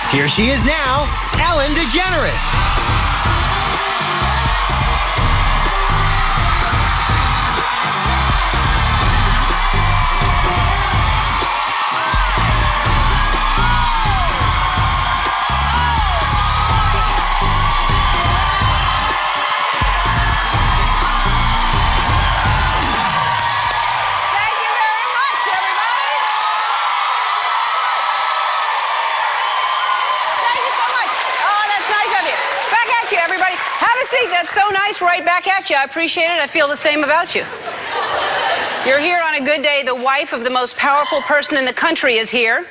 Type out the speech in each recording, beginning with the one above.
Here she is now, Ellen DeGeneres. Everybody, have a seat. That's so nice. Right back at you. I appreciate it. I feel the same about you. You're here on a good day. The wife of the most powerful person in the country is here.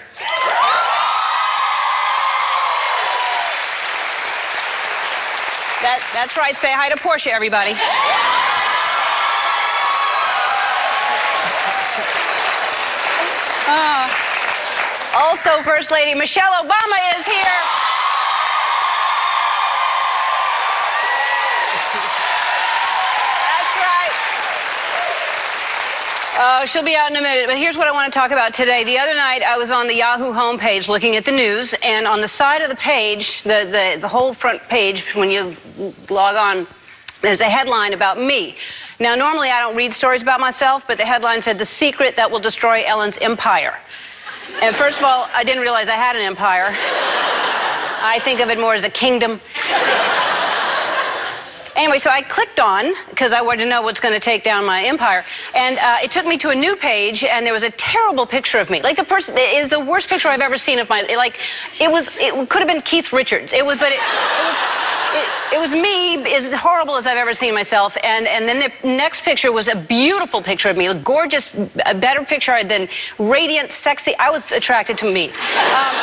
That's right. Say hi to Portia, everybody. Also, First Lady Michelle Obama is here. She'll be out in a minute, but here's what I want to talk about today. The other night, I was on the Yahoo homepage looking at the news, and on the side of the page, the whole front page, when you log on, there's a headline about me. Now, normally I don't read stories about myself, but the headline said, "The secret that will destroy Ellen's empire." And first of all, I didn't realize I had an empire. I think of it more as a kingdom. Anyway, so I clicked on, because I wanted to know what's going to take down my empire, and it took me to a new page, and there was a terrible picture of me. Like, the person is the worst picture I've ever seen of my, like, it could have been Keith Richards. It was me, as horrible as I've ever seen myself, and then the next picture was a beautiful picture of me, a gorgeous, a better picture than radiant, sexy. I was attracted to me.